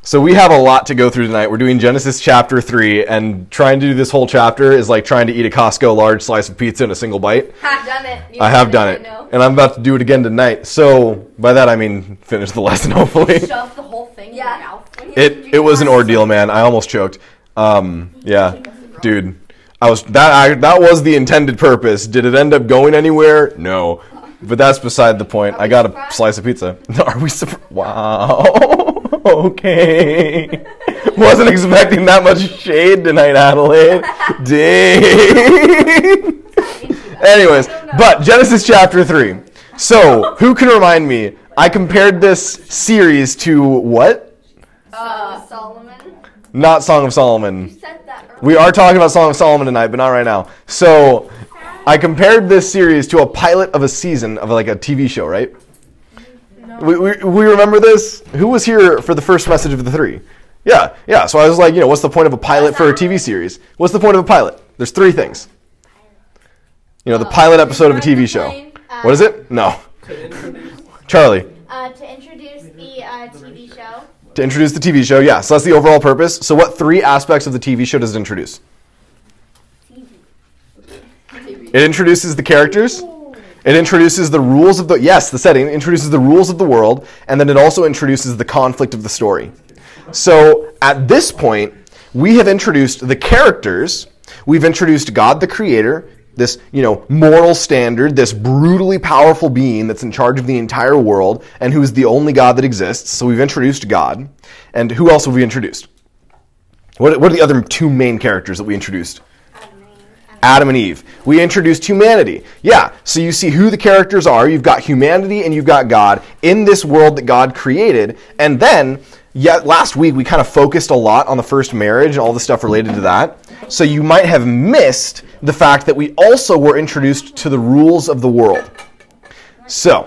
So we have a lot to go through tonight. We're doing Genesis chapter 3, and trying to do this whole chapter is like trying to eat a Costco large slice of pizza in a single bite. I've done it. I have done it, and I'm about to do it again tonight. So by that I mean finish the lesson, hopefully. Shove the whole thing in your mouth. It was an ordeal, man. I almost choked. Yeah, dude. That was the intended purpose. Did it end up going anywhere? No. But that's beside the point. I got a slice of pizza. Are we surprised? Wow. Okay. Wasn't expecting that much shade tonight, Adelaide. Dang. Anyways, but Genesis chapter 3. So, who can remind me? I compared this series to what? Solomon. Not Song of Solomon. You said that earlier. We are talking about Song of Solomon tonight, but not right now. So, I compared this series to a pilot of a season of like a TV show, right? No. We remember this? Who was here for the first message of the 3? Yeah. So I was like, what's the point of a pilot for a TV series? What's the point of a pilot? There's 3 things. The pilot episode of a TV show. What is it? No. Charlie. To introduce the TV show. To introduce the TV show, yeah. So that's the overall purpose. So what 3 aspects of the TV show does it introduce? It introduces the characters. It introduces the rules of the setting. It introduces the rules of the world. And then it also introduces the conflict of the story. So at this point, we have introduced the characters. We've introduced God the Creator, this, moral standard, this brutally powerful being that's in charge of the entire world and who's the only God that exists. So we've introduced God. And who else have we introduced? What are the other 2 main characters that we introduced? Adam and Eve. We introduced humanity. Yeah, so you see who the characters are. You've got humanity and you've got God in this world that God created. And then, last week we kind of focused a lot on the first marriage and all the stuff related to that. So you might have missed the fact that we also were introduced to the rules of the world. So,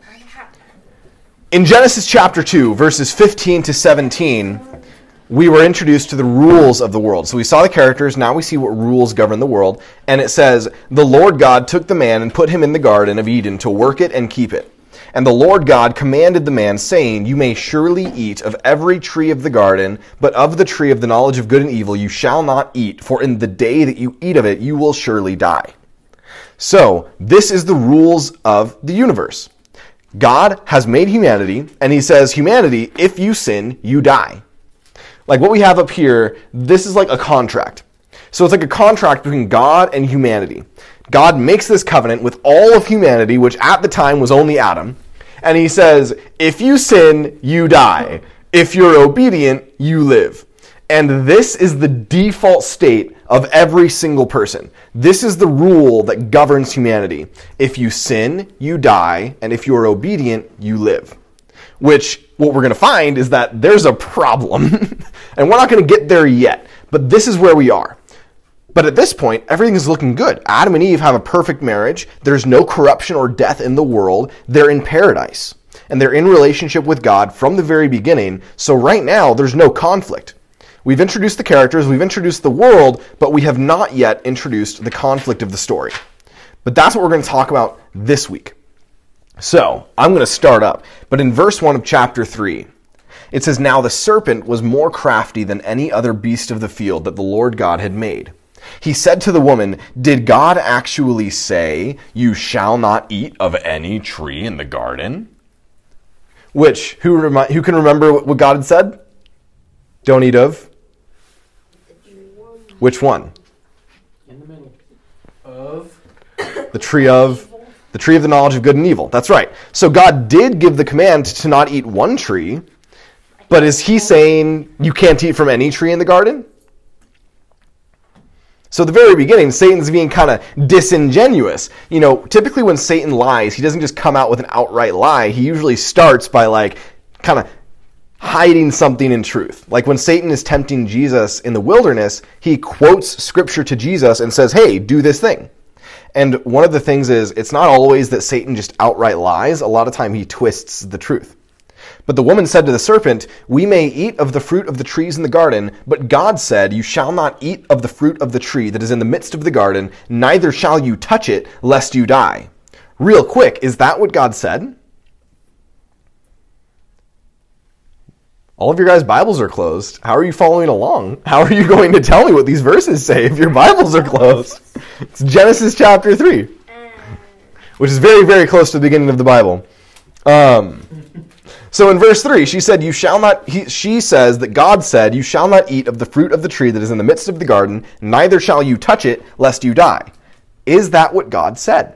in Genesis chapter 2, verses 15 to 17, we were introduced to the rules of the world. So we saw the characters, now we see what rules govern the world. And it says, "The Lord God took the man and put him in the garden of Eden to work it and keep it. And the Lord God commanded the man, saying, You may surely eat of every tree of the garden, but of the tree of the knowledge of good and evil you shall not eat, for in the day that you eat of it you will surely die." So, this is the rules of the universe. God has made humanity, and he says, humanity, if you sin, you die. Like what we have up here, this is like a contract. So it's like a contract between God and humanity. God makes this covenant with all of humanity, which at the time was only Adam. And he says, if you sin, you die. If you're obedient, you live. And this is the default state of every single person. This is the rule that governs humanity. If you sin, you die. And if you're obedient, you live. Which, what we're going to find is that there's a problem. And we're not going to get there yet. But this is where we are. But at this point, everything is looking good. Adam and Eve have a perfect marriage. There's no corruption or death in the world. They're in paradise. And they're in relationship with God from the very beginning. So right now, there's no conflict. We've introduced the characters, we've introduced the world, but we have not yet introduced the conflict of the story. But that's what we're going to talk about this week. So, I'm going to start up. But in verse 1 of chapter 3, it says, "Now the serpent was more crafty than any other beast of the field that the Lord God had made. He said to the woman, 'Did God actually say, you shall not eat of any tree in the garden?'" Which, who can remember what God had said? Don't eat of? Which one? In the middle. Of? The tree of the knowledge of good and evil. That's right. So God did give the command to not eat one tree, but is he saying you can't eat from any tree in the garden? So at the very beginning, Satan's being kind of disingenuous. You know, typically when Satan lies, he doesn't just come out with an outright lie. He usually starts by kind of hiding something in truth. Like when Satan is tempting Jesus in the wilderness, he quotes scripture to Jesus and says, hey, do this thing. And one of the things is, it's not always that Satan just outright lies. A lot of time he twists the truth. But the woman said to the serpent, "We may eat of the fruit of the trees in the garden, but God said, you shall not eat of the fruit of the tree that is in the midst of the garden, neither shall you touch it, lest you die." Real quick, is that what God said? All of your guys' Bibles are closed. How are you following along? How are you going to tell me what these verses say if your Bibles are closed? It's Genesis chapter 3, which is very, very close to the beginning of the Bible. So in verse 3, she said, she says that God said, "You shall not eat of the fruit of the tree that is in the midst of the garden, neither shall you touch it, lest you die." Is that what God said?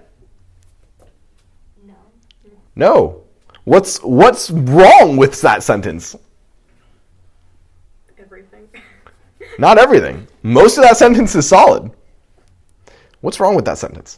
No. What's wrong with that sentence? Everything. Not everything. Most of that sentence is solid. What's wrong with that sentence?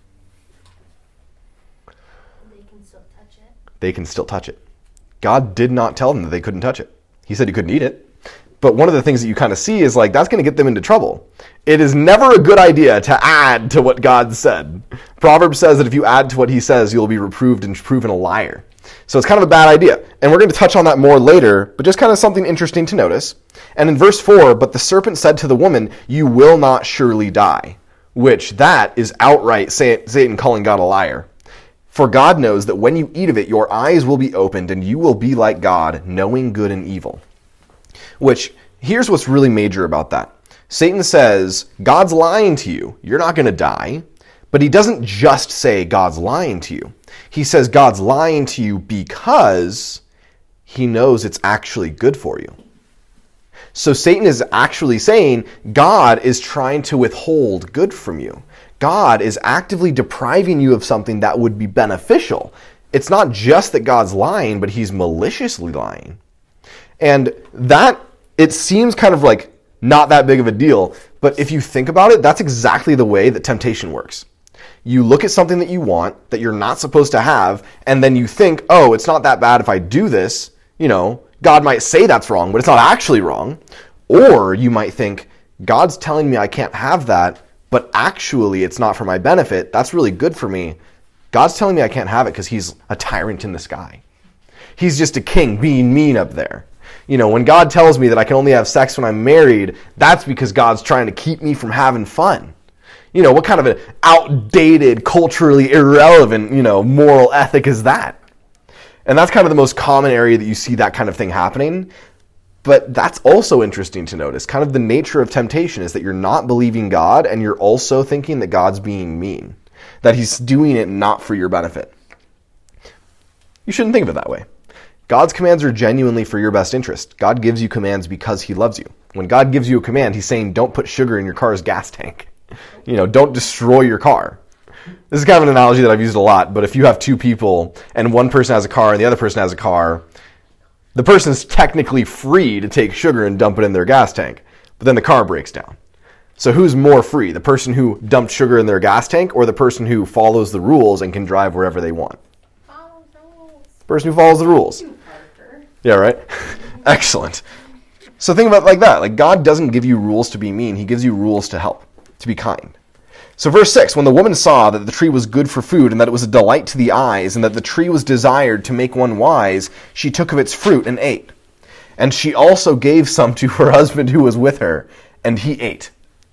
They can still touch it. They can still touch it. God did not tell them that they couldn't touch it. He said you couldn't eat it. But one of the things that you kind of see is like that's going to get them into trouble. It is never a good idea to add to what God said. Proverbs says that if you add to what he says, you'll be reproved and proven a liar. So it's kind of a bad idea. And we're going to touch on that more later, but just kind of something interesting to notice. And in verse 4, "But the serpent said to the woman, 'You will not surely die,'" which that is outright Satan calling God a liar. "For God knows that when you eat of it, your eyes will be opened and you will be like God, knowing good and evil." Which, here's what's really major about that. Satan says, God's lying to you. You're not going to die. But he doesn't just say God's lying to you. He says God's lying to you because he knows it's actually good for you. So Satan is actually saying God is trying to withhold good from you. God is actively depriving you of something that would be beneficial. It's not just that God's lying, but he's maliciously lying. And that, it seems kind of like not that big of a deal, but if you think about it, that's exactly the way that temptation works. You look at something that you want, that you're not supposed to have, and then you think, oh, it's not that bad if I do this. You know, God might say that's wrong, but it's not actually wrong. Or you might think, God's telling me I can't have that, but actually it's not for my benefit. That's really good for me. God's telling me I can't have it because he's a tyrant in the sky. He's just a king being mean up there. You know, when God tells me that I can only have sex when I'm married, that's because God's trying to keep me from having fun. You know, what kind of an outdated, culturally irrelevant, moral ethic is that? And that's kind of the most common area that you see that kind of thing happening. But that's also interesting to notice. Kind of the nature of temptation is that you're not believing God and you're also thinking that God's being mean. That he's doing it not for your benefit. You shouldn't think of it that way. God's commands are genuinely for your best interest. God gives you commands because he loves you. When God gives you a command, he's saying, don't put sugar in your car's gas tank. Don't destroy your car. This is kind of an analogy that I've used a lot, but if you have two people and one person has a car and the other person has a car, the person's technically free to take sugar and dump it in their gas tank, but then the car breaks down. So who's more free? The person who dumped sugar in their gas tank or the person who follows the rules and can drive wherever they want? Follow the rules. The person who follows the rules. Yeah, right? Excellent. So think about it like that. Like God doesn't give you rules to be mean. He gives you rules to help, to be kind. So verse 6, "When the woman saw that the tree was good for food and that it was a delight to the eyes and that the tree was desired to make one wise, she took of its fruit and ate. And she also gave some to her husband who was with her, and he ate."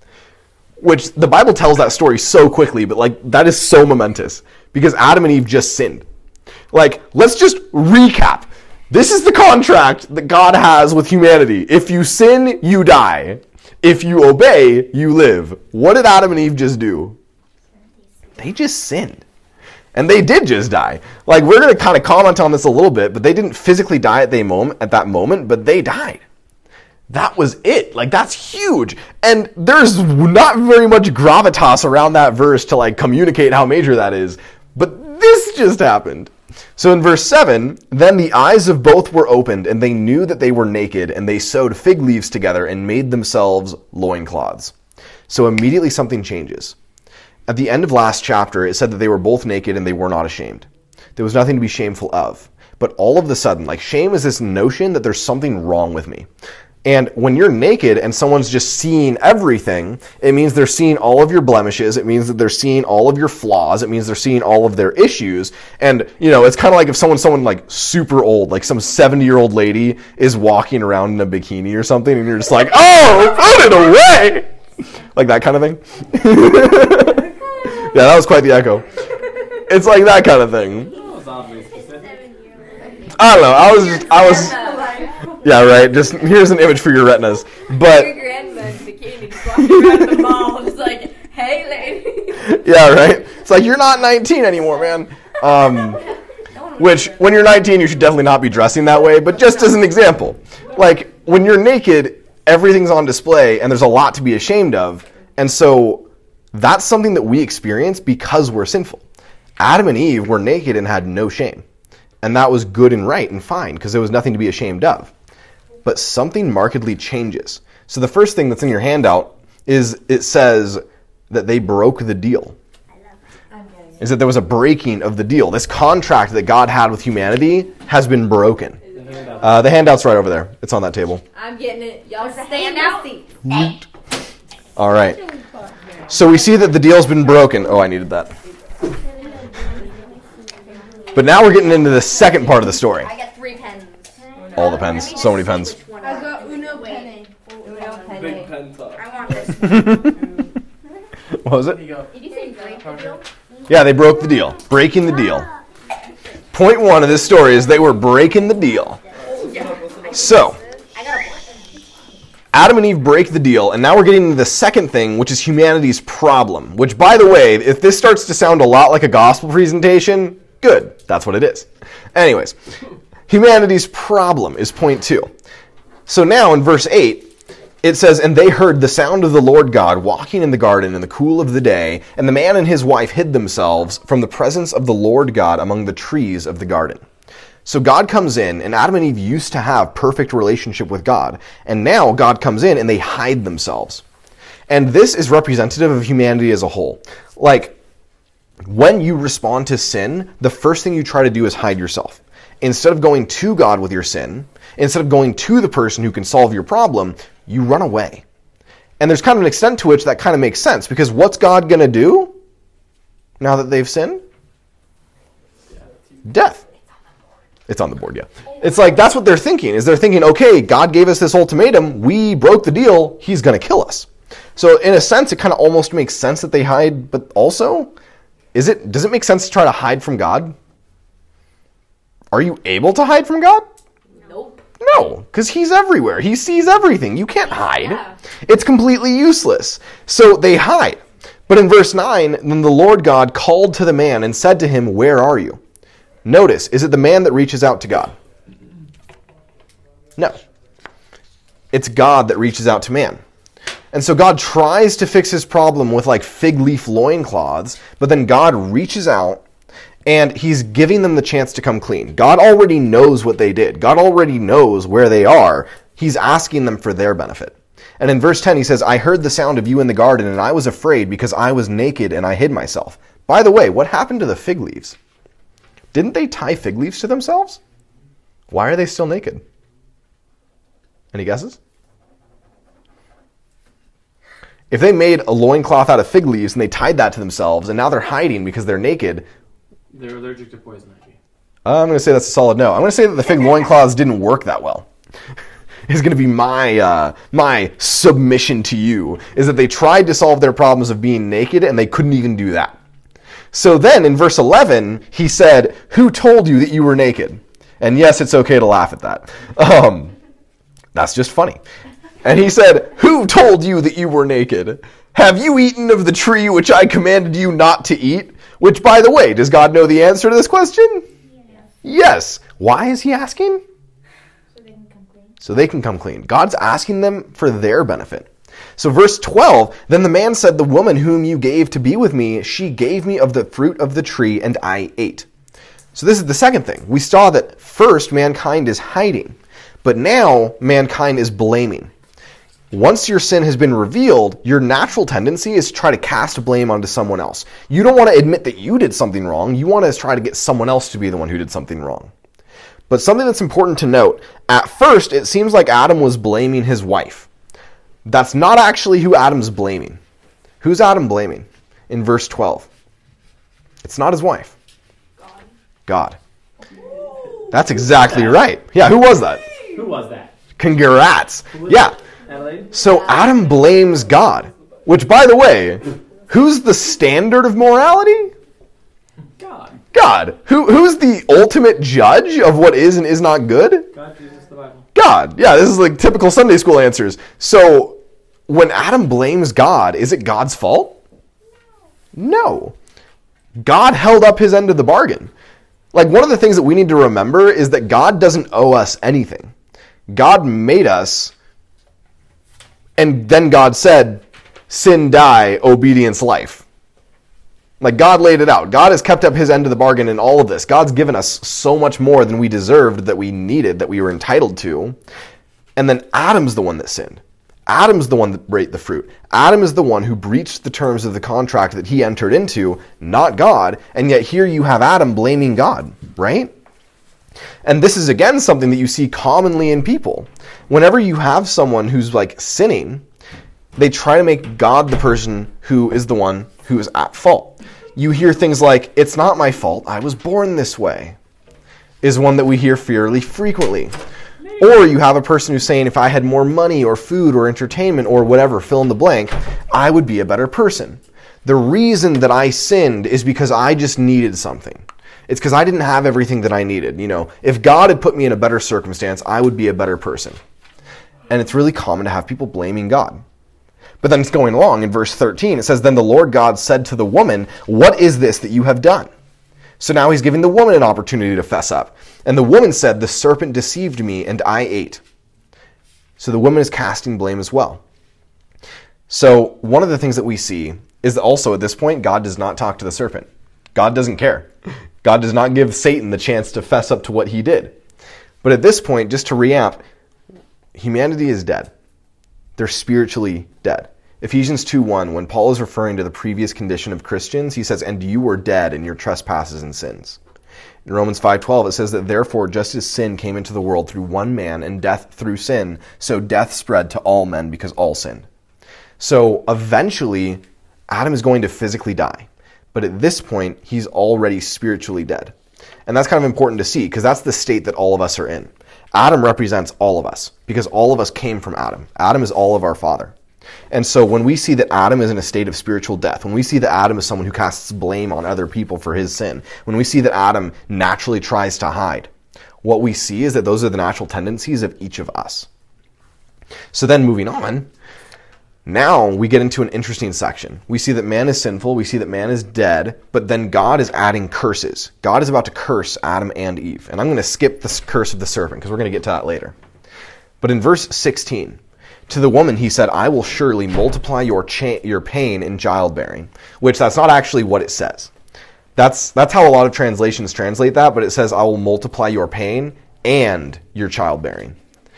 Which the Bible tells that story so quickly, but that is so momentous because Adam and Eve just sinned. Let's just recap. This is the contract that God has with humanity. If you sin, you die. If you obey, you live. What did Adam and Eve just do? They just sinned. And they did just die. We're going to kind of comment on this a little bit, but they didn't physically die at that moment, but they died. That was it. That's huge. And there's not very much gravitas around that verse to communicate how major that is. But this just happened. So in verse 7, "Then the eyes of both were opened, and they knew that they were naked, and they sewed fig leaves together and made themselves loincloths." So immediately something changes. At the end of last chapter, it said that they were both naked and they were not ashamed. There was nothing to be shameful of. But all of a sudden, shame is this notion that there's something wrong with me. And when you're naked and someone's just seeing everything, it means they're seeing all of your blemishes. It means that they're seeing all of your flaws. It means they're seeing all of their issues. And, it's kind of like if someone super old, some 70-year-old lady is walking around in a bikini or something, and you're just like, oh, put it away! That kind of thing. Yeah, that was quite the echo. It's like that kind of thing. I don't know. Yeah, right. Just here's an image for your retinas. Your But grandma in bikini just walking around the mall, just like, hey, lady. yeah, right. It's like you're not 19 anymore, man. Which, when you're 19, you should definitely not be dressing that way. But just as an example, like when you're naked, everything's on display, and there's a lot to be ashamed of. And so that's something that we experience because we're sinful. Adam and Eve were naked and had no shame. And that was good and right and fine because there was nothing to be ashamed of. But something markedly changes. So the first thing that's in your handout is it says that they broke the deal. Is that there was a breaking of the deal. This contract that God had with humanity has been broken. The handout's right over there. It's on that table. I'm getting it. Y'all There's a stay in handout. your seats. All right. So we see that the deal's been broken. Oh, I needed that. But now we're getting into the second part of the story. I got 3 pens. All the pens. So many pens. I got Uno Penne. Uno Penne. Big pen talk. I want this one. What was Here it? you go. Did you say break the deal? Yeah, they broke the deal. Breaking the deal. Point one of this story is they were breaking the deal. So, I got a black. Adam and Eve break the deal, and now we're getting into the second thing, which is humanity's problem. Which, by the way, if this starts to sound a lot like a gospel presentation, good. That's what it is. Anyways, humanity's problem is point 2. So now in verse 8, it says, "And they heard the sound of the Lord God walking in the garden in the cool of the day, and the man and his wife hid themselves from the presence of the Lord God among the trees of the garden." So God comes in, and Adam and Eve used to have perfect relationship with God. And now God comes in and they hide themselves. And this is representative of humanity as a whole. Like, when you respond to sin, the first thing you try to do is hide yourself. Instead of going to God with your sin, instead of going to the person who can solve your problem, you run away. And there's kind of an extent to which that kind of makes sense, because what's God going to do now that they've sinned? Death. It's on the board, yeah. It's like, that's what they're thinking, is they're thinking, okay, God gave us this ultimatum, we broke the deal, he's going to kill us. So in a sense, it kind of almost makes sense that they hide, but also, does it make sense to try to hide from God? Are you able to hide from God? Nope. No, because he's everywhere. He sees everything. You can't hide. Yeah. It's completely useless. So they hide. But in verse 9, then the Lord God called to the man and said to him, "Where are you?" Notice, is it the man that reaches out to God? No. It's God that reaches out to man. And so God tries to fix his problem with like fig leaf loincloths, but then God reaches out and he's giving them the chance to come clean. God already knows what they did. God already knows where they are. He's asking them for their benefit. And in verse 10 he says, "I heard the sound of you in the garden, and I was afraid because I was naked and I hid myself." By the way, what happened to the fig leaves? Didn't they tie fig leaves to themselves? Why are they still naked? Any guesses? If they made a loincloth out of fig leaves and they tied that to themselves and now they're hiding because they're naked, They're allergic to poison ivy. I'm going to say that's a solid no. I'm going to say that the fig loincloths didn't work that well. Is going to be my submission to you, is that they tried to solve their problems of being naked and they couldn't even do that. So then in verse 11, he said, "Who told you that you were naked?" And yes, it's okay to laugh at that. That's just funny. And he said, "Who told you that you were naked? Have you eaten of the tree which I commanded you not to eat?" Which, by the way, does God know the answer to this question? Yes. Why is he asking? So they can come clean. So they can come clean. God's asking them for their benefit. So verse 12, "Then the man said, 'The woman whom you gave to be with me, she gave me of the fruit of the tree, and I ate.'" So this is the second thing. We saw that first mankind is hiding, but now mankind is blaming. Once your sin has been revealed, your natural tendency is to try to cast blame onto someone else. You don't want to admit that you did something wrong. You want to try to get someone else to be the one who did something wrong. But something that's important to note, at first it seems like Adam was blaming his wife. That's not actually who Adam's blaming. Who's Adam blaming in verse 12? It's not his wife. God. That's exactly right. Yeah, who was that? Who was that? Congrats. Yeah. Adelaide? So Adam blames God, which, by the way, who's the standard of morality? God. God. Who's the ultimate judge of what is and is not good? God, Jesus, the Bible. God. Yeah, this is like typical Sunday school answers. So when Adam blames God, is it God's fault? No. God held up his end of the bargain. Like, one of the things that we need to remember is that God doesn't owe us anything. God made us, and then God said, sin die, obedience life. Like, God laid it out. God has kept up his end of the bargain in all of this. God's given us so much more than we deserved, that we needed, that we were entitled to. And then Adam's the one that sinned. Adam's the one that ate the fruit. Adam is the one who breached the terms of the contract that he entered into, not God. And yet here you have Adam blaming God, right? And this is, again, something that you see commonly in people. Whenever you have someone who's like sinning, they try to make God the person who is the one who is at fault. You hear things like, it's not my fault, I was born this way, is one that we hear fairly frequently. Or you have a person who's saying, if I had more money or food or entertainment or whatever, fill in the blank, I would be a better person. The reason that I sinned is because I just needed something. It's because I didn't have everything that I needed. You know, if God had put me in a better circumstance, I would be a better person. And it's really common to have people blaming God. But then it's going along in verse 13. It says, then the Lord God said to the woman, what is this that you have done? So now he's giving the woman an opportunity to fess up. And the woman said, the serpent deceived me and I ate. So the woman is casting blame as well. So one of the things that we see is that also at this point, God does not talk to the serpent. God doesn't care. God does not give Satan the chance to fess up to what he did. But at this point, just to reamp, humanity is dead. They're spiritually dead. Ephesians 2:1, when Paul is referring to the previous condition of Christians, he says, and you were dead in your trespasses and sins. In Romans 5:12, it says that therefore, just as sin came into the world through one man and death through sin, so death spread to all men because all sinned. So eventually, Adam is going to physically die. But at this point, he's already spiritually dead. And that's kind of important to see, because that's the state that all of us are in. Adam represents all of us, because all of us came from Adam. Adam is all of our father. And so when we see that Adam is in a state of spiritual death, when we see that Adam is someone who casts blame on other people for his sin, when we see that Adam naturally tries to hide, what we see is that those are the natural tendencies of each of us. So then moving on, now we get into an interesting section. We see that man is sinful, we see that man is dead, but then God is adding curses. God is about to curse Adam and Eve. And I'm going to skip the curse of the serpent, because we're going to get to that later. But in verse 16, to the woman he said, I will surely multiply your pain in childbearing, which that's not actually what it says. That's how a lot of translations translate that, but it says, I will multiply your pain and your childbearing.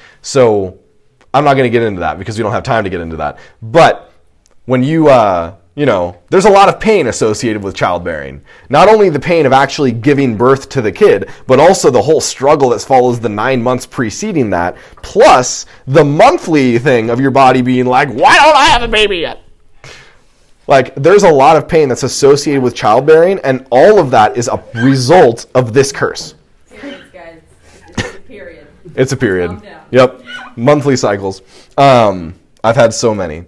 So I'm not going to get into that because we don't have time to get into that. But when there's a lot of pain associated with childbearing. Not only the pain of actually giving birth to the kid, but also the whole struggle that follows the 9 months preceding that, plus the monthly thing of your body being like, why don't I have a baby yet? Like, there's a lot of pain that's associated with childbearing, and all of that is a result of this curse. Periods, guys. It's a period. It's a period. Calm down. Yep. Monthly cycles. I've had so many.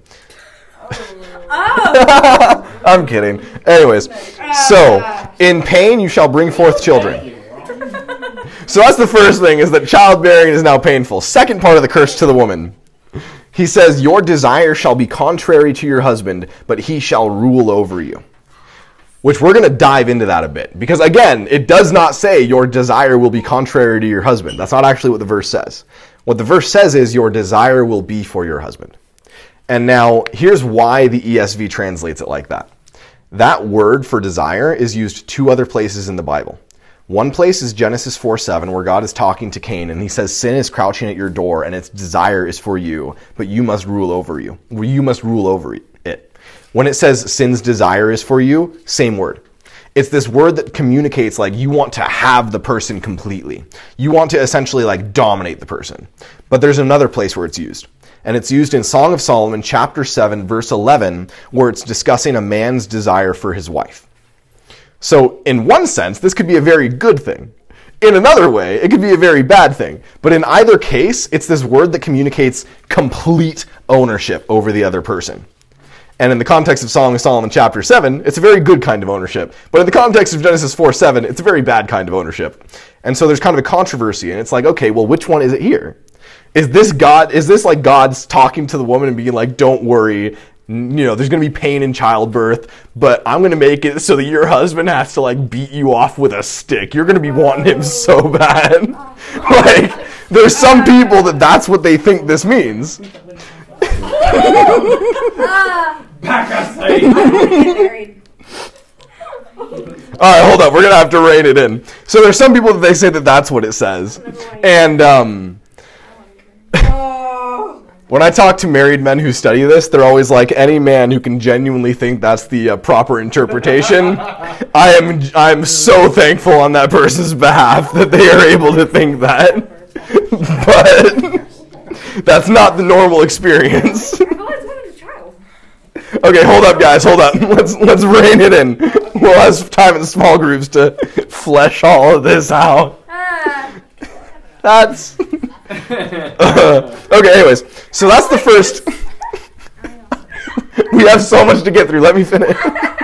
Oh! I'm kidding. Anyways, so in pain you shall bring forth children. So that's the first thing, is that childbearing is now painful. Second part of the curse to the woman. He says, your desire shall be contrary to your husband, but he shall rule over you. Which we're going to dive into that a bit. Because again, it does not say your desire will be contrary to your husband. That's not actually what the verse says. What the verse says is your desire will be for your husband. And now, here's why the ESV translates it like that. That word for desire is used 2 other places in the Bible. One place is Genesis 4:7, where God is talking to Cain, and he says, sin is crouching at your door, and its desire is for you, but you must rule over you. You must rule over it. When it says sin's desire is for you, same word. It's this word that communicates like you want to have the person completely. You want to essentially like dominate the person. But there's another place where it's used. And it's used in Song of Solomon, chapter 7, verse 11, where it's discussing a man's desire for his wife. So, in one sense, this could be a very good thing. In another way, it could be a very bad thing. But in either case, it's this word that communicates complete ownership over the other person. And in the context of Song of Solomon, chapter 7, it's a very good kind of ownership. But in the context of Genesis 4:7, it's a very bad kind of ownership. And so there's kind of a controversy, and it's like, okay, well, which one is it here? Is this like God's talking to the woman and being like, don't worry, there's going to be pain in childbirth, but I'm going to make it so that your husband has to like beat you off with a stick. You're going to be wanting him so bad. Like, there's some people that's what they think this means. Back us, lady. Get married. All right, hold up. We're going to have to rein it in. So there's some people that they say that that's what it says. And when I talk to married men who study this, they're always like, any man who can genuinely think that's the proper interpretation, I'm so thankful on that person's behalf that they are able to think that. But that's not the normal experience. I've always wanted a child. Okay, hold up, guys. Hold up. Let's rein it in. We'll have time in small groups to flesh all of this out. That's... okay, anyways. So that's the first... We have so much to get through. Let me finish.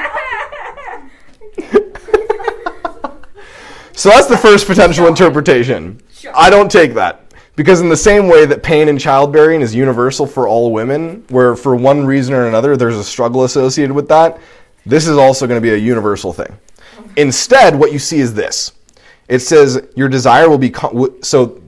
So that's the first potential interpretation. I don't take that. Because in the same way that pain in childbearing is universal for all women, where for one reason or another there's a struggle associated with that, this is also going to be a universal thing. Instead, what you see is this. It says your desire will be... So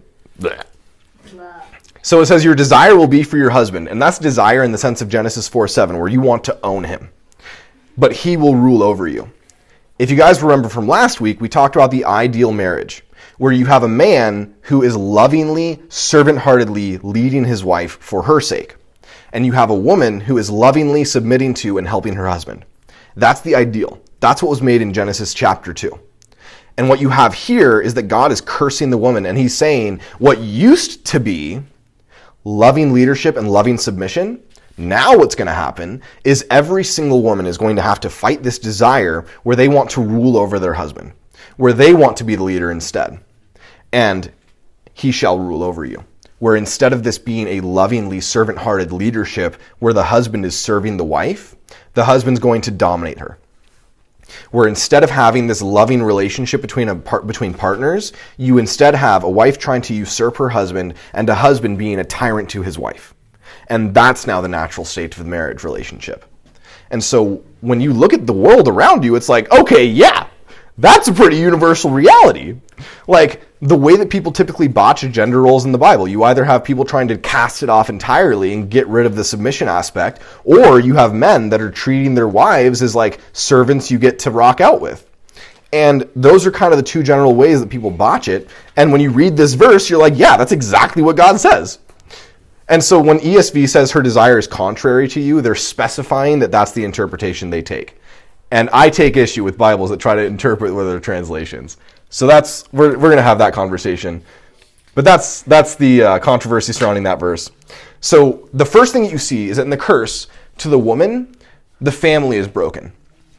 it says your desire will be for your husband. And that's desire in the sense of Genesis 4:7, where you want to own him. But he will rule over you. If you guys remember from last week, we talked about the ideal marriage, where you have a man who is lovingly, servant-heartedly leading his wife for her sake. And you have a woman who is lovingly submitting to and helping her husband. That's the ideal. That's what was made in Genesis chapter 2. And what you have here is that God is cursing the woman, and he's saying what used to be loving leadership and loving submission, now what's going to happen is every single woman is going to have to fight this desire where they want to rule over their husband, where they want to be the leader instead. And he shall rule over you. Where instead of this being a lovingly servant-hearted leadership where the husband is serving the wife, the husband's going to dominate her. Where instead of having this loving relationship between partners, you instead have a wife trying to usurp her husband and a husband being a tyrant to his wife. And that's now the natural state of the marriage relationship. And so when you look at the world around you, it's like, okay, yeah, that's a pretty universal reality. Like, the way that people typically botch gender roles in the Bible, you either have people trying to cast it off entirely and get rid of the submission aspect, or you have men that are treating their wives as like servants you get to rock out with. And those are kind of the two general ways that people botch it. And when you read this verse, you're like, yeah, that's exactly what God says. And so when ESV says her desire is contrary to you, they're specifying that that's the interpretation they take. And I take issue with Bibles that try to interpret with their translations. So we're going to have that conversation. But that's the controversy surrounding that verse. So the first thing that you see is that in the curse to the woman, the family is broken.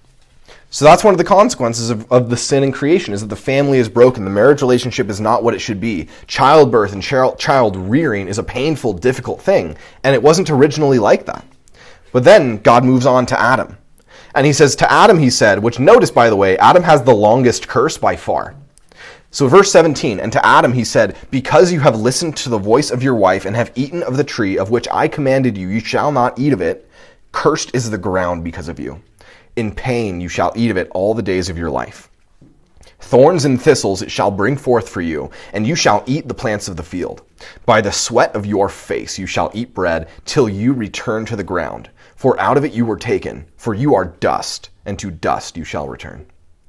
So that's one of the consequences of the sin in creation, is that the family is broken. The marriage relationship is not what it should be. Childbirth and child rearing is a painful, difficult thing. And it wasn't originally like that. But then God moves on to Adam. And he says, to Adam, he said, which notice, by the way, Adam has the longest curse by far. So verse 17, and to Adam he said, because you have listened to the voice of your wife and have eaten of the tree of which I commanded you, you shall not eat of it. Cursed is the ground because of you. In pain you shall eat of it all the days of your life. Thorns and thistles it shall bring forth for you, and you shall eat the plants of the field. By the sweat of your face you shall eat bread till you return to the ground. For out of it you were taken, for you are dust, and to dust you shall return.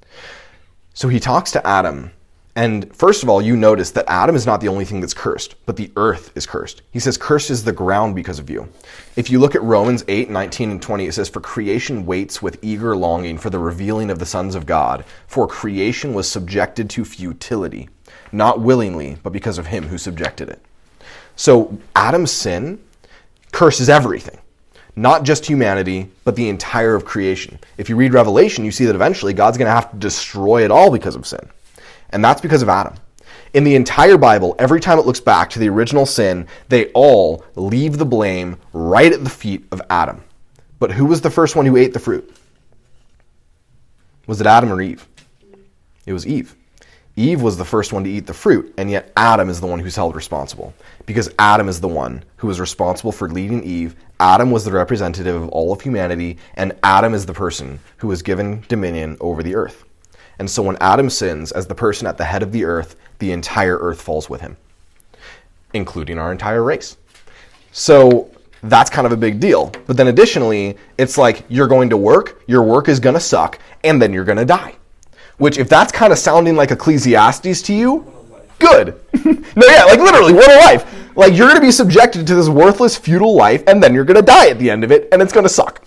So he talks to Adam. And first of all, you notice that Adam is not the only thing that's cursed, but the earth is cursed. He says, cursed is the ground because of you. If you look at Romans 8, 19 and 20, it says, for creation waits with eager longing for the revealing of the sons of God. For creation was subjected to futility, not willingly, but because of him who subjected it. So Adam's sin curses everything. Not just humanity, but the entire of creation. If you read Revelation, you see that eventually God's going to have to destroy it all because of sin. And that's because of Adam. In the entire Bible, every time it looks back to the original sin, they all leave the blame right at the feet of Adam. But who was the first one who ate the fruit? Was it Adam or Eve? It was Eve. Eve was the first one to eat the fruit, and yet Adam is the one who's held responsible. Because Adam is the one who was responsible for leading Eve. Adam was the representative of all of humanity, and Adam is the person who was given dominion over the earth. And so when Adam sins as the person at the head of the earth, the entire earth falls with him, including our entire race. So that's kind of a big deal. But then additionally, it's like you're going to work, your work is going to suck, and then you're going to die. Which, if that's kind of sounding like Ecclesiastes to you, good. No, yeah, like literally, what a life. Like, you're going to be subjected to this worthless, futile life, and then you're going to die at the end of it, and it's going to suck.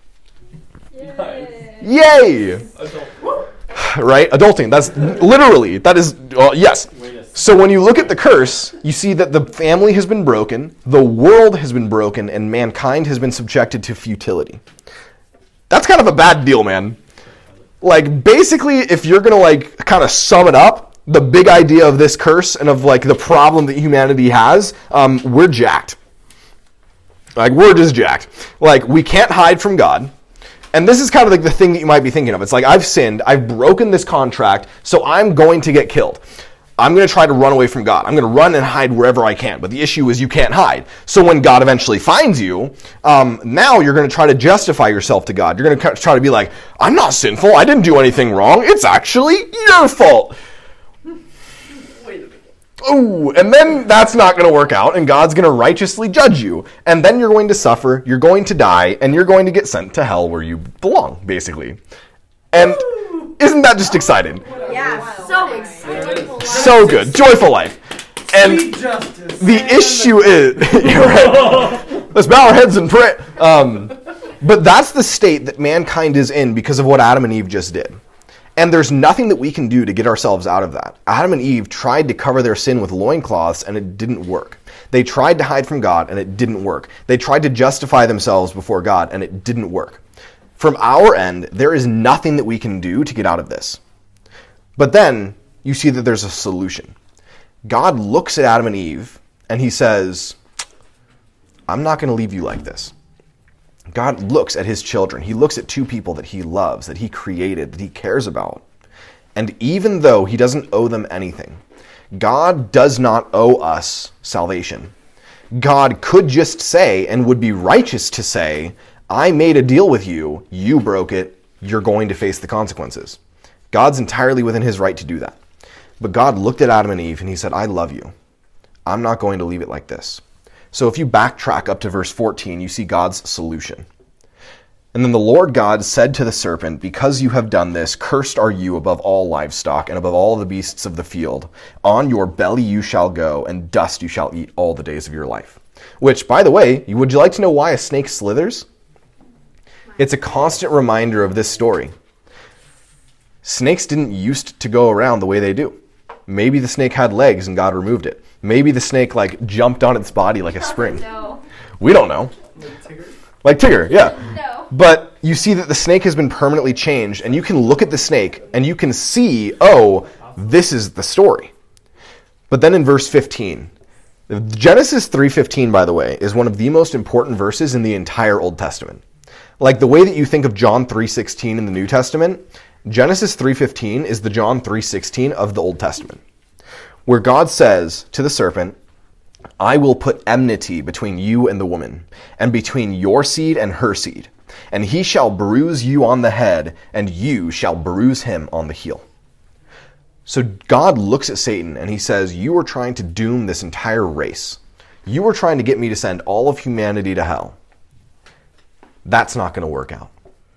Yay! Right? Adulting. That's literally, that is, yes. So when you look at the curse, you see that the family has been broken, the world has been broken, and mankind has been subjected to futility. That's kind of a bad deal, man. Like, basically, if you're going to, like, kind of sum it up, the big idea of this curse and of, like, the problem that humanity has, we're jacked. Like, we're just jacked. Like, we can't hide from God. And this is kind of like the thing that you might be thinking of. It's like, I've sinned, I've broken this contract, so I'm going to get killed. I'm going to try to run away from God. I'm going to run and hide wherever I can. But the issue is you can't hide. So when God eventually finds you, now you're going to try to justify yourself to God. You're going to try to be like, I'm not sinful. I didn't do anything wrong. It's actually your fault. Oh, and then that's not going to work out, and God's going to righteously judge you. And then you're going to suffer, you're going to die, and you're going to get sent to hell where you belong, basically. And isn't that just exciting? Yeah, so exciting. So good. Joyful life. And the issue is, you're right. Let's bow our heads and pray. But that's the state that mankind is in because of what Adam and Eve just did. And there's nothing that we can do to get ourselves out of that. Adam and Eve tried to cover their sin with loincloths, and it didn't work. They tried to hide from God, and it didn't work. They tried to justify themselves before God, and it didn't work. From our end, there is nothing that we can do to get out of this. But then you see that there's a solution. God looks at Adam and Eve, and he says, I'm not going to leave you like this. God looks at his children. He looks at two people that he loves, that he created, that he cares about. And even though he doesn't owe them anything, God does not owe us salvation. God could just say, and would be righteous to say, I made a deal with you, you broke it, you're going to face the consequences. God's entirely within his right to do that. But God looked at Adam and Eve and he said, I love you. I'm not going to leave it like this. So if you backtrack up to verse 14, you see God's solution. And then the Lord God said to the serpent, because you have done this, cursed are you above all livestock and above all the beasts of the field. On your belly you shall go, and dust you shall eat all the days of your life. Which, by the way, would you like to know why a snake slithers? It's a constant reminder of this story. Snakes didn't used to go around the way they do. Maybe the snake had legs and God removed it. Maybe the snake jumped on its body like a spring. No. We don't know. Like Tigger, yeah. No. But you see that the snake has been permanently changed, and you can look at the snake and you can see, oh, this is the story. But then in verse 15, Genesis 3:15, by the way, is one of the most important verses in the entire Old Testament. Like the way that you think of John 3:16 in the New Testament, Genesis 3:15 is the John 3:16 of the Old Testament, where God says to the serpent, I will put enmity between you and the woman, and between your seed and her seed, and he shall bruise you on the head, and you shall bruise him on the heel. So God looks at Satan and he says, you are trying to doom this entire race. You are trying to get me to send all of humanity to hell. That's not going to work out.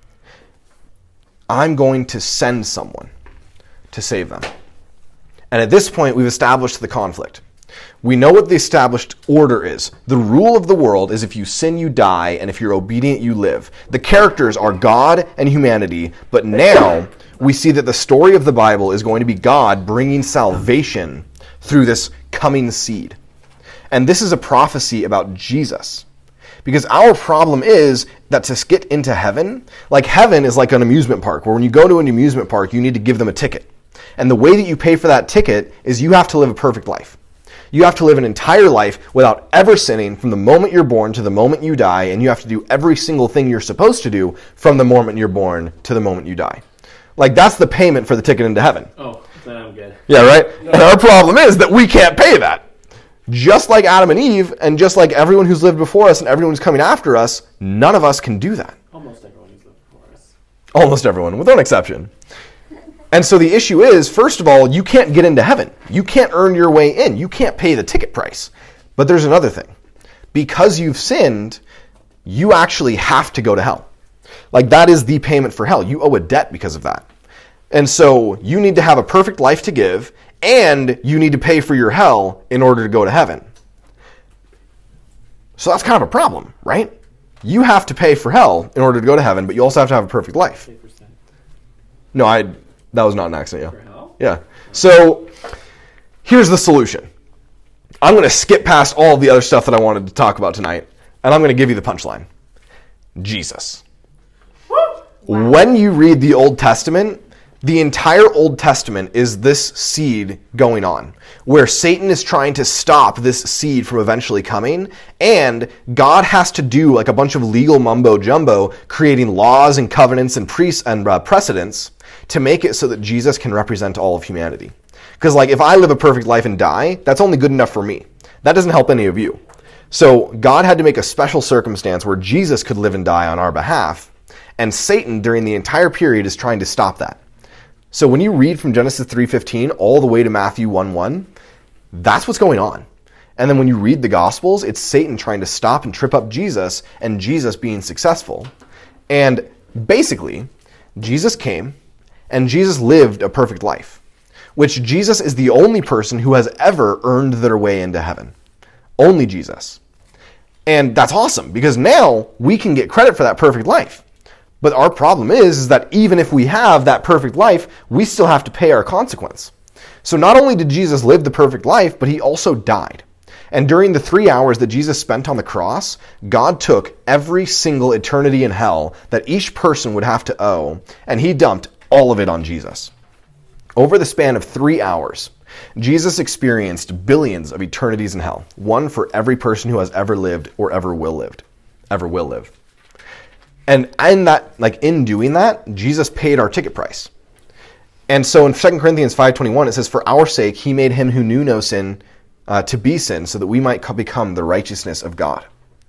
I'm going to send someone to save them. And at this point, we've established the conflict. We know what the established order is. The rule of the world is if you sin, you die, and if you're obedient, you live. The characters are God and humanity, but now we see that the story of the Bible is going to be God bringing salvation through this coming seed. And this is a prophecy about Jesus. Because our problem is that to get into heaven, like heaven is like an amusement park, where when you go to an amusement park, you need to give them a ticket. And the way that you pay for that ticket is you have to live a perfect life. You have to live an entire life without ever sinning from the moment you're born to the moment you die, and you have to do every single thing you're supposed to do from the moment you're born to the moment you die. Like, that's the payment for the ticket into heaven. Oh. Then I'm good. Yeah, right? And our problem is that we can't pay that. Just like Adam and Eve, and just like everyone who's lived before us and everyone who's coming after us, none of us can do that. Almost everyone who's lived before us. Almost everyone, with one exception. And so the issue is, first of all, you can't get into heaven. You can't earn your way in. You can't pay the ticket price. But there's another thing. Because you've sinned, you actually have to go to hell. Like, that is the payment for hell. You owe a debt because of that. And so you need to have a perfect life to give, and you need to pay for your hell in order to go to heaven. So that's kind of a problem, right? You have to pay for hell in order to go to heaven, but you also have to have a perfect life. 8%. No, that was not an accident, For hell? yeah. So here's the solution. I'm going to skip past all of the other stuff that I wanted to talk about tonight, and I'm going to give you the punchline. Jesus. Wow. When you read the Old Testament, the entire Old Testament is this seed going on, where Satan is trying to stop this seed from eventually coming, and God has to do like a bunch of legal mumbo-jumbo, creating laws and covenants and precedents to make it so that Jesus can represent all of humanity. Because like if I live a perfect life and die, that's only good enough for me. That doesn't help any of you. So God had to make a special circumstance where Jesus could live and die on our behalf, and Satan during the entire period is trying to stop that. So when you read from Genesis 3:15 all the way to Matthew 1:1, that's what's going on. And then when you read the Gospels, it's Satan trying to stop and trip up Jesus, and Jesus being successful. And basically, Jesus came, and Jesus lived a perfect life, which Jesus is the only person who has ever earned their way into heaven. Only Jesus. And that's awesome, because now we can get credit for that perfect life. But our problem is that even if we have that perfect life, we still have to pay our consequence. So not only did Jesus live the perfect life, but he also died. And during the 3 hours that Jesus spent on the cross, God took every single eternity in hell that each person would have to owe, and he dumped all of it on Jesus. Over the span of 3 hours, Jesus experienced billions of eternities in hell, one for every person who has ever lived or ever will live. And in doing that, Jesus paid our ticket price. And so in 2 Corinthians 5:21, it says, "For our sake, he made him who knew no sin to be sin, so that we might become the righteousness of God."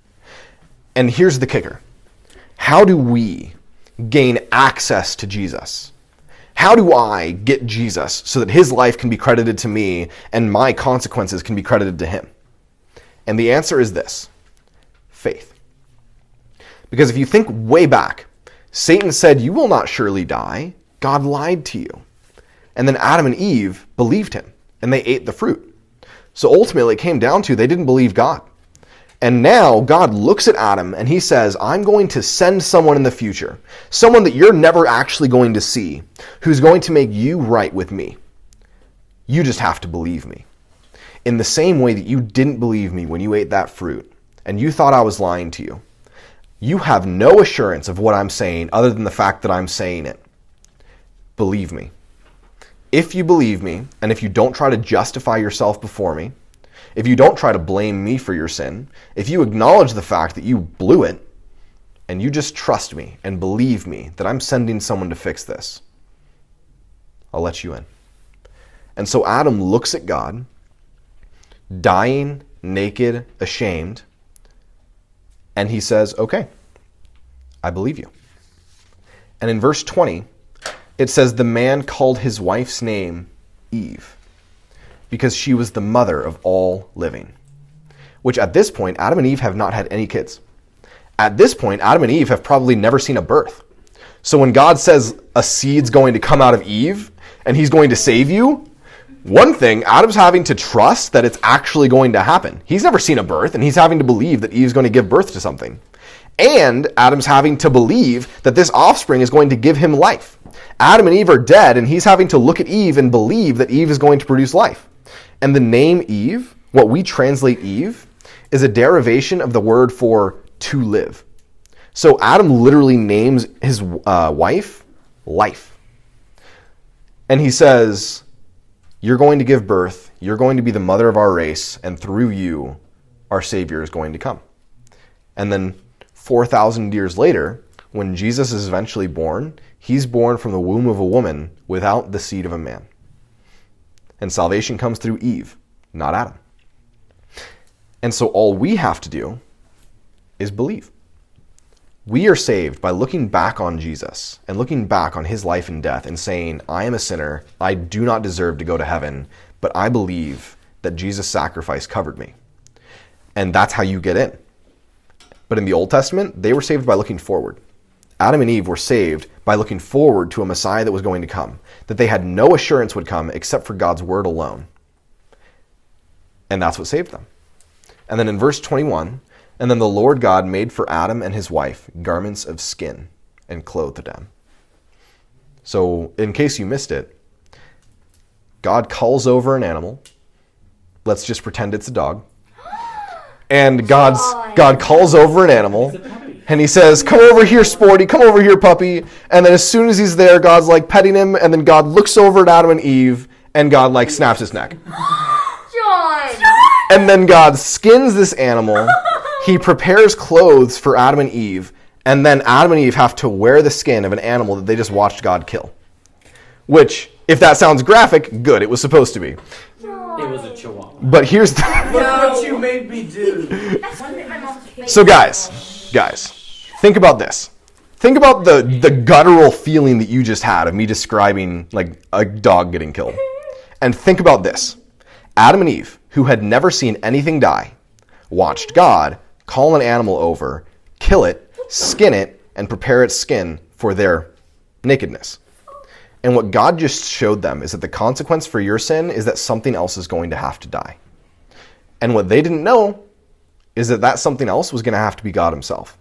And here's the kicker. How do we gain access to Jesus? How do I get Jesus so that his life can be credited to me and my consequences can be credited to him? And the answer is this: faith. Because if you think way back, Satan said, "You will not surely die." God lied to you. And then Adam and Eve believed him, and they ate the fruit. So ultimately it came down to they didn't believe God. And now God looks at Adam and he says, "I'm going to send someone in the future, someone that you're never actually going to see, who's going to make you right with me. You just have to believe me." In the same way that you didn't believe me when you ate that fruit, and you thought I was lying to you, you have no assurance of what I'm saying other than the fact that I'm saying it. Believe me. If you believe me, and if you don't try to justify yourself before me, if you don't try to blame me for your sin, if you acknowledge the fact that you blew it, and you just trust me and believe me that I'm sending someone to fix this, I'll let you in. And so Adam looks at God, dying, naked, ashamed, and he says, "Okay, I believe you." And in verse 20, it says, "The man called his wife's name Eve, because she was the mother of all living." Which at this point, Adam and Eve have not had any kids. At this point, Adam and Eve have probably never seen a birth. So when God says a seed's going to come out of Eve, and he's going to save you, one thing, Adam's having to trust that it's actually going to happen. He's never seen a birth, and he's having to believe that Eve's going to give birth to something. And Adam's having to believe that this offspring is going to give him life. Adam and Eve are dead, and he's having to look at Eve and believe that Eve is going to produce life. And the name Eve, what we translate Eve, is a derivation of the word for to live. So Adam literally names his wife life. And he says, "You're going to give birth, you're going to be the mother of our race, and through you, our Savior is going to come." And then 4,000 years later, when Jesus is eventually born, he's born from the womb of a woman without the seed of a man. And salvation comes through Eve, not Adam. And so all we have to do is believe. We are saved by looking back on Jesus and looking back on his life and death and saying, I am a sinner. I do not deserve to go to heaven, but I believe that Jesus' sacrifice covered me. And that's how you get in. But in the Old Testament, they were saved by looking forward. Adam and Eve were saved by looking forward to a Messiah that was going to come, that they had no assurance would come except for God's word alone. And that's what saved them. And then in verse 21, and then the Lord God made for Adam and his wife garments of skin and clothed them. So in case you missed it, God calls over an animal. Let's just pretend it's a dog. And God calls over an animal. And he says, come over here, sporty, come over here, puppy. And then as soon as he's there, God's like petting him. And then God looks over at Adam and Eve. And God like snaps his neck. John! And then God skins this animal. He prepares clothes for Adam and Eve. And then Adam and Eve have to wear the skin of an animal that they just watched God kill. Which, if that sounds graphic, good. It was supposed to be. It was a chihuahua. But here's the... Look what you made me do. That's one that my mom hates. So guys, think about this. Think about the guttural feeling that you just had of me describing like a dog getting killed. And think about this. Adam and Eve, who had never seen anything die, watched God call an animal over, kill it, skin it, and prepare its skin for their nakedness. And what God just showed them is that the consequence for your sin is that something else is going to have to die. And what they didn't know is that that something else was going to have to be God himself.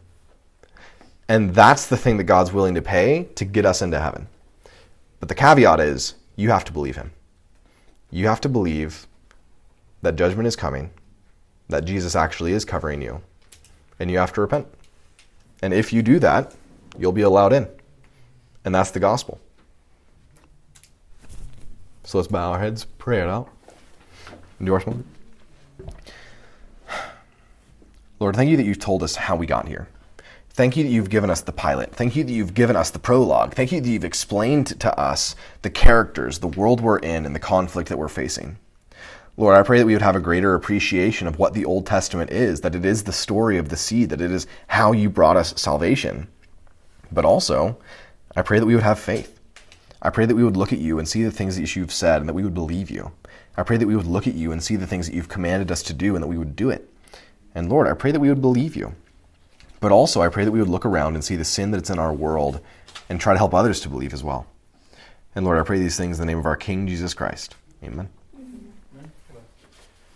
And that's the thing that God's willing to pay to get us into heaven. But the caveat is, you have to believe him. You have to believe that judgment is coming, that Jesus actually is covering you, and you have to repent. And if you do that, you'll be allowed in. And that's the gospel. So let's bow our heads, pray it out, and do our smoke. Lord, thank you that you've told us how we got here. Thank you that you've given us the pilot. Thank you that you've given us the prologue. Thank you that you've explained to us the characters, the world we're in, and the conflict that we're facing. Lord, I pray that we would have a greater appreciation of what the Old Testament is, that it is the story of the seed, that it is how you brought us salvation. But also, I pray that we would have faith. I pray that we would look at you and see the things that you've said and that we would believe you. I pray that we would look at you and see the things that you've commanded us to do and that we would do it. And Lord, I pray that we would believe you. But also, I pray that we would look around and see the sin that's in our world and try to help others to believe as well. And Lord, I pray these things in the name of our King, Jesus Christ. Amen.